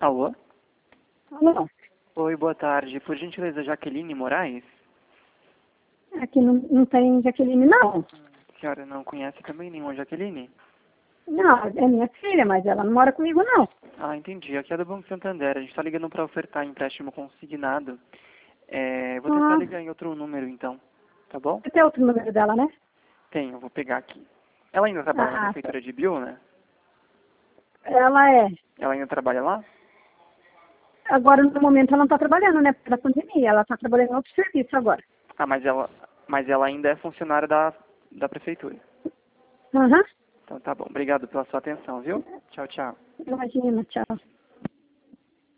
Alô? Alô? Oi, boa tarde. Por gentileza, Jaqueline Moraes? Aqui não tem Jaqueline, não. A senhora não conhece também nenhuma Jaqueline? Não, é minha filha, mas ela não mora comigo, não. Ah, entendi. Aqui é do Banco Santander. A gente está ligando para ofertar empréstimo consignado. Vou tentar Ah, ligar em outro número, então. Tá bom? você tem outro número dela, né? Tenho, vou pegar aqui. Ela ainda trabalha na Tá. prefeitura de Bill, né? Ela é. Ela ainda trabalha lá? Agora, no momento, ela não está trabalhando, né? Pela pandemia. Ela está trabalhando em outro serviço agora. Ah, mas ela ainda é funcionária da prefeitura. Aham. Então tá bom. Obrigado pela sua atenção, viu? Tchau, tchau. Imagina, tchau.